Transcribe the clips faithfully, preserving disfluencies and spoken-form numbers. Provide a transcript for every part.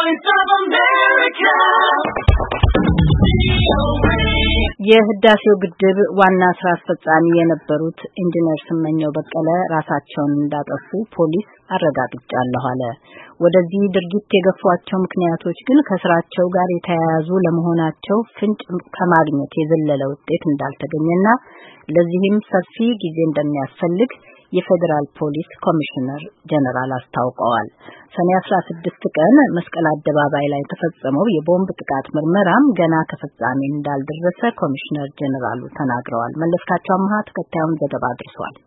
Voice of America. የህዳሴው ግድብ ዋና ስራ አስፈጻሚ የነበሩት ኢንጂነር ስመኘው በቀለ ራሳቸውን እንዳጠፉ ፖሊስ አረጋግጫለሁ አለ። ወደዚህ ድርጊት የገፏቸው ምክንያቶች ግን ከስራቸው ጋር የተያያዙ ለመሆናቸው ፍንጭ ከማግኘት የዘለለ ውጤት እንዳልተገኘና ለዚህም ሰፊ ጊዜ እንደሚያስፈልግ የፌደራል ፖሊስ ኮሚሽነር ጀነራል አስታውቀዋል። ሰኔ አስራ ስድስት ቀን መስቀል አደባባይ ላይ ተፈጸመው የቦምብ ጥቃት ምርመራም ገና ከፍጻሜ እንዳልደረሰ ኮሚሽነር ጀነራሉ ተናግረዋል። መለስካቸው አማሃ ተከታዩን ዘገባ አድርሷል።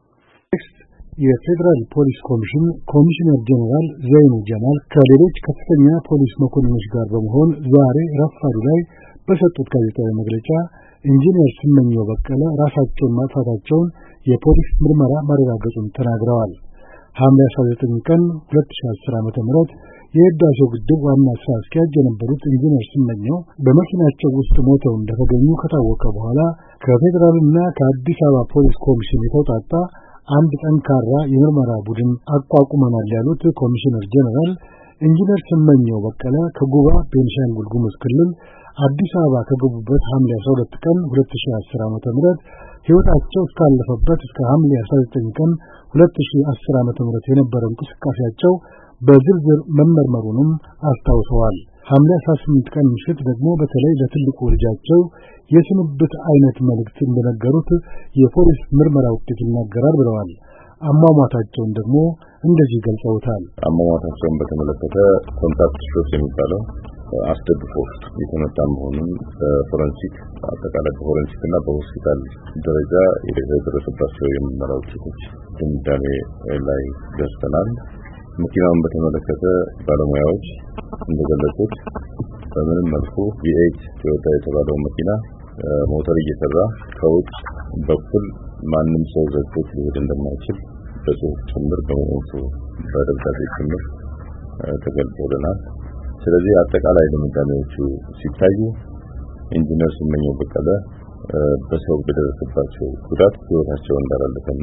የፌደራል ፖሊስ ኮሚሽን ኮሚሽነር ጀነራል ዘይኑ ጀማል ከሌሎች ከፍተኛ ፖሊስ መኮንኖች ጋር በመሆን ዛሬ ረፋዱ ላይ በሰጡት ጋዜጣዊ መግለጫ ኢንጂነር ስመኘው በቀለ ራሳቸውን ማጥፋታቸውን የፖሊስ ምርመራ ማረጋገጡን ተናግረዋል። ሐምሌ አስራ ዘጠኝ ቀን ሁለት ሺህ አስር ዓመተ ምህረት የህዳሴው ግድብ ዋና ስራ አስኪያጅ የነበሩት ኢንጂነር ስመኘው በመኪናቸው ውስጥ ሞተው እንደተገኙ ከታወቀ በኋላ ከፌደራልና ከአዲስ አበባ ፖሊስ ኮሚሽን የተውጣጣ አንድ ጠንካራ የምርመራ ቡድን አቋቁመናል ያሉት ኮሚሽነር ጀነራል ኢንጂነር ስመኘው በቀለ ከጉባ ቤንሻንጉል ጉሙዝ ክልል አዲስ አበባ ከገቡበት ሐምሌ አስራ ሁለት ቀን ሁለት ሺህ አስር ዓመተ ምህረት ህይወታቸው እስካለፈበት እስከ ሐምሌ አስራ ዘጠኝ ቀን ሁለት ሺህ አስር ዓመተ ምህረት የነበረው እንቅስቃሴያቸው በዝርዝር መመርመሩንም አስታውሰዋል። ሐምሌ አስራ ስምንት ቀን ምሽት ደግሞ በተለይ ለትልቁ ልጃቸው የስንብት አይነት መልእክት እንደነገሩት የፖሊስ ምርመራ ውጤት ይናገራል ብለዋል። አሟሟታቸውን ደግሞ እንደዚህ ገልጸውታል። አሟሟታቸውን በተመለከተ ኮንታክት ሾት የሚባለው አስደግፎ የተመታ መሆኑን በፎረንሲክ አጠቃላይ በፎረንሲክ እና በሆስፒታል ደረጃ የተደረሰባቸው የምርመራ ውጤቶች ድምዳሜ ላይ ደርሰናል። መኪናውን በተመለከተ ባለሙያዎች እንደገለጹት በምንም መልኩ ቪኤይት ቶዮታ የተባለው መኪና ሞተር እየሰራ ከውጭ በኩል ማንም ሰው ዘግቶት ሊሄድ እንደማይችል በጽሁፍ ጭምር በሞቱ በደብዳቤ ጭምር ተገልጾልናል። ስለዚህ አጠቃላይ ድምዳሜዎቹ ሲታዩ ኢንጂነር ስመኘው በቀለ በሰው በደረሰባቸው ጉዳት ህይወታቸው እንዳላለፈና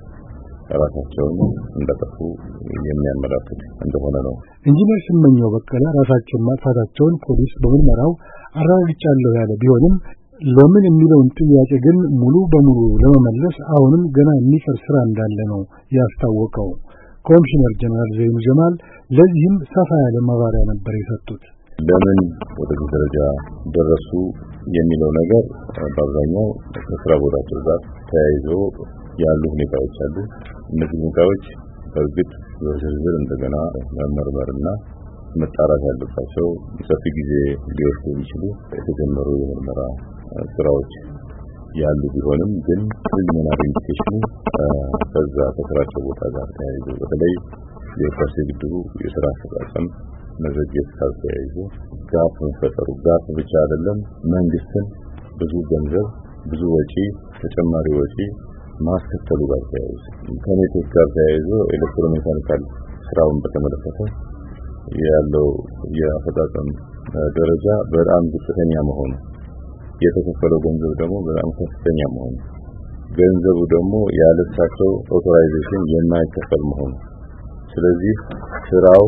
ራሳቸውን እንዳጠፉ የሚያመላክት እንደሆነ ነው። ኢንጂነር ስመኘው በቀለ ራሳቸውን ማጥፋታቸውን ፖሊስ በምርመራው አረጋግጫለሁ ያለ ቢሆንም ለምን የሚለውን ጥያቄ ግን ሙሉ በሙሉ ለመመለስ አሁንም ገና የሚቀር ስራ እንዳለ ነው ያስታወቀው። ኮሚሽነር ጀነራል ዘይኑ ጀማል ለዚህም ሰፋ ያለ ማብራሪያ ነበር የሰጡት። ለምን ወደዚህ ደረጃ ደረሱ የሚለው ነገር በአብዛኛው ከስራ ቦታቸው ጋር ተያይዞ ያሉ ሁኔታዎች አሉ። እነዚህ ሁኔታዎች በእርግጥ በዝርዝር እንደገና መመርመርና መጣራት ያለባቸው ሰፊ ጊዜ ሊወስዱ የሚችሉ የተጀመሩ የምርመራ ስራዎች ያሉ ቢሆንም ግን ፕሪሊሚናሪ ኢንዲኬሽኑ በዛ ከስራቸው ቦታ ጋር ተያይዞ በተለይ የህዳሴ ግድቡ የስራ አፈጻጸም መዘግየት ጋር ተያይዞ ጋፕ መፈጠሩ ጋፕ ብቻ አይደለም፣ መንግስትን ብዙ ገንዘብ ብዙ ወጪ ተጨማሪ ወጪ ማስከተሉ ጋር ተያይዞ ከኔትወርክ ጋር ተያይዞ ኤሌክትሮሜካኒካል ስራውን በተመለከተ ያለው የአፈጻጸም ደረጃ በጣም ዝቅተኛ መሆኑ የተከፈለው ገንዘብ ደግሞ በጣም ከፍተኛ መሆኑ ገንዘቡ ደግሞ ያለሳቸው ኦቶራይዜሽን የማይከፈል መሆኑ ስለዚህ ስራው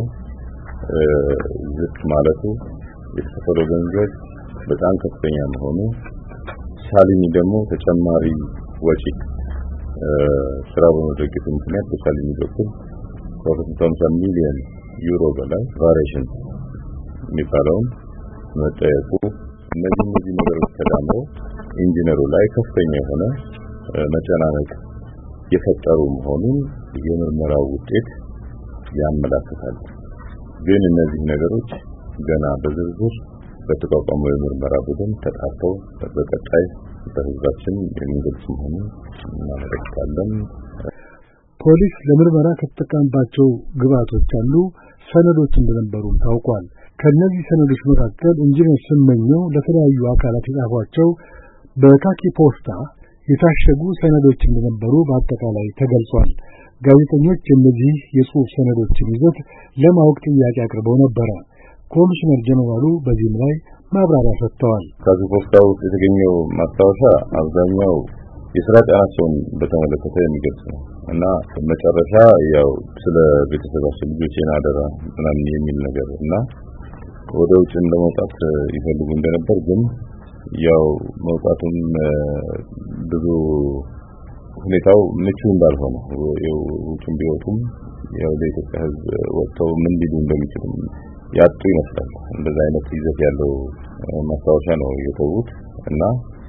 ዝቅ ማለቱ የተከፈለው ገንዘብ በጣም ከፍተኛ መሆኑ ሳሊኒ ደግሞ ተጨማሪ ወጪ ስራው በመዘግየቱ ምክንያት በሳሊኒ በኩል ከሁለት መቶ ሃምሳ ሚሊዮን ዩሮ በላይ ቫሪዬሽን የሚባለውን መጠየቁ እነዚህ እነዚህ ነገሮች ተዳምረው ኢንጂነሩ ላይ ከፍተኛ የሆነ መጨናነቅ የፈጠሩ መሆኑን የምርመራው ውጤት ያመለክታል። ግን እነዚህ ነገሮች ገና በዝርዝር በተቋቋመው የምርመራ ቡድን ተጣርተው በቀጣይ በህዝባችን የሚገልጽ መሆኑን እናመለክታለን። ፖሊስ ለምርመራ ከተጠቀመባቸው ግብአቶች አሉ ሰነዶች እንደነበሩ ታውቋል። ከነዚህ ሰነዶች መካከል ኢንጂነር ስመኘው ለተለያዩ አካላት የጻፏቸው በካኪ ፖስታ የታሸጉ ሰነዶች እንደነበሩ በአጠቃላይ ተገልጿል። ጋዜጠኞች እነዚህ የጽሑፍ ሰነዶችን ይዘት ለማወቅ ጥያቄ አቅርበው ነበር። ኮሚሽነር ጀነራሉ በዚህም ላይ ማብራሪያ ሰጥተዋል። ካኪ ፖስታው የተገኘው ማስታወሻ አብዛኛው የሥራ ጫናቸውን በተመለከተ የሚገልጽ ነው እና መጨረሻ ያው ስለ ቤተሰባቸው ልጆቼን አደራ ምናምን የሚል ነገር እና ወደ ውጭ ለመውጣት ይፈልጉ እንደነበር ግን ያው መውጣቱም ብዙ ሁኔታው ምቹ እንዳልሆነ ውጭም ቢወጡም ያው ለኢትዮጵያ ሕዝብ ወጥተው ምን ሊሉ እንደሚችሉ ያጡ ይመስላል። እንደዛ አይነት ይዘት ያለው ማስታወሻ ነው የተውት እና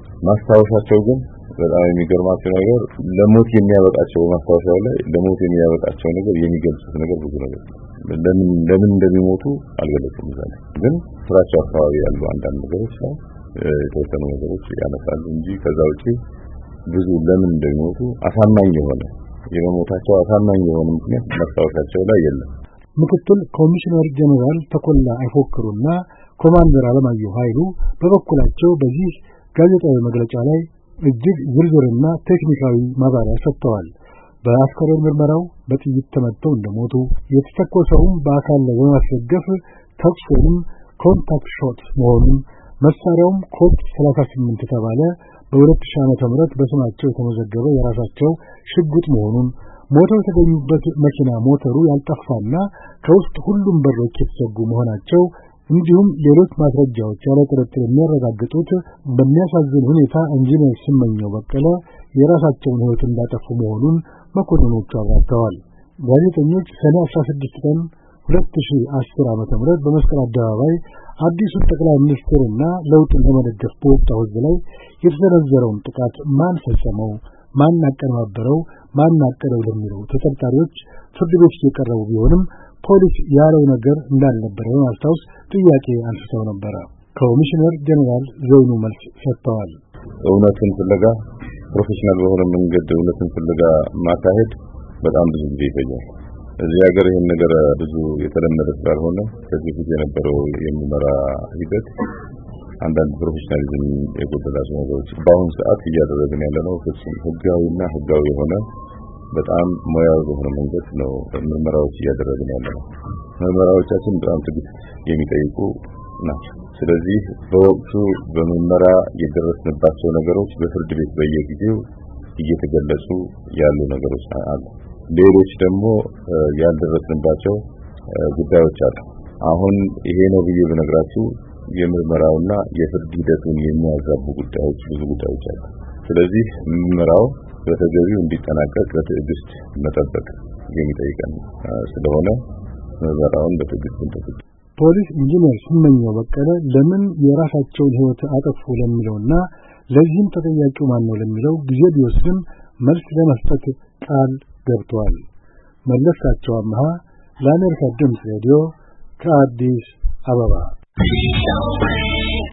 ማስታወሻቸው ግን በጣም የሚገርማቸው ነገር ለሞት የሚያበቃቸው ማስታወሻው ላይ ለሞት የሚያበቃቸው ነገር የሚገልጹት ነገር ብዙ ነገር ለምን ለምን እንደሚሞቱ አልገለጹም። ይዛል ግን ስራቸው አካባቢ ያሉ አንዳንድ ነገሮች ላይ የተወሰኑ ነገሮች ያነሳሉ እንጂ ከዛ ውጪ ብዙ ለምን እንደሚሞቱ አሳማኝ የሆነ የሞታቸው አሳማኝ የሆነ ምክንያት ማስታወሻቸው ላይ የለም። ምክትል ኮሚሽነር ጀነራል ተኮላ አይፎክሩና ኮማንደር አለማየሁ ኃይሉ በበኩላቸው በዚህ ጋዜጣዊ መግለጫ ላይ እጅግ ዝርዝርና ቴክኒካዊ ማብራሪያ ሰጥተዋል። በአስከሬን ምርመራው በጥይት ተመተው እንደሞቱ የተተኮሰውም በአካል ላይ በማስደገፍ ተኩስ ወይም ኮንታክት ሾት መሆኑን መሳሪያውም ኮድ ሰላሳ ስምንት የተባለ በሁለት ሺህ ዓመተ ምህረት በስማቸው የተመዘገበ የራሳቸው ሽጉጥ መሆኑን ሞተው የተገኙበት መኪና ሞተሩ ያልጠፋና ከውስጥ ሁሉም በሮች የተዘጉ መሆናቸው እንዲሁም ሌሎች ማስረጃዎች ያለ ጥርጥር የሚያረጋግጡት በሚያሳዝን ሁኔታ ኢንጂነር ስመኘው በቀለ የራሳቸውን ሕይወት እንዳጠፉ መሆኑን መኮንኖቹ አብራርተዋል። ጋዜጠኞች ሰኔ አስራ ስድስት ቀን ሁለት ሺህ አስር ዓመተ ምህረት በመስቀል አደባባይ አዲሱ ጠቅላይ ሚኒስትርና ለውጡን ለመደገፍ በወጣው ሕዝብ ላይ የተሰነዘረውን ጥቃት ማን ፈጸመው፣ ማን አቀነባበረው፣ ማን አቀደው ለሚለው ተጠርጣሪዎች ፍርድ ቤት የቀረቡ ቢሆንም ፖሊስ ያለው ነገር እንዳልነበረ በማስታወስ ጥያቄ አንስተው ነበር። ኮሚሽነር ጀነራል ዘይኑ መልስ ሰጥተዋል። እውነትን ፍለጋ ፕሮፌሽናል በሆነ መንገድ እውነትን ፍለጋ ማካሄድ በጣም ብዙ ጊዜ ይፈጃል። እዚህ ሀገር ይሄን ነገር ብዙ የተለመደ ስላልሆነ ከዚህ ፊት የነበረው የሚመራ ሂደት አንዳንድ ፕሮፌሽናሊዝም የጎደላቸው ነገሮች በአሁኑ ሰዓት እያደረግን ያለነው ፍጹም ህጋዊና ህጋዊ የሆነ በጣም ሙያዊ በሆነ መንገድ ነው ምርመራዎች እያደረግን ያለነው። ምርመራዎቻችን በጣም ትዕግስት የሚጠይቁ ናቸው። ስለዚህ በወቅቱ በምርመራ የደረስንባቸው ነገሮች በፍርድ ቤት በየጊዜው እየተገለጹ ያሉ ነገሮች አሉ። ሌሎች ደግሞ ያልደረስንባቸው ጉዳዮች አሉ። አሁን ይሄ ነው ብዬ ብነግራችሁ የምርመራውና የፍርድ ሂደቱን የሚያዛቡ ጉዳዮች ብዙ ጉዳዮች አሉ። ስለዚህ ምርመራው በተገቢው እንዲጠናቀቅ በትዕግስት መጠበቅ የሚጠይቀን ስለሆነ ምርመራውን በትዕግስት እንጠብቅ። ፖሊስ ኢንጂነር ስመኘው በቀለ ለምን የራሳቸውን ሕይወት አጠፉ ለሚለውና ለዚህም ተጠያቂው ማን ነው ለሚለው ጊዜ ቢወስድም መልስ ለመስጠት ቃል ገብተዋል። መለስካቸው አምሃ ለአሜሪካ ድምፅ ሬዲዮ ከአዲስ አበባ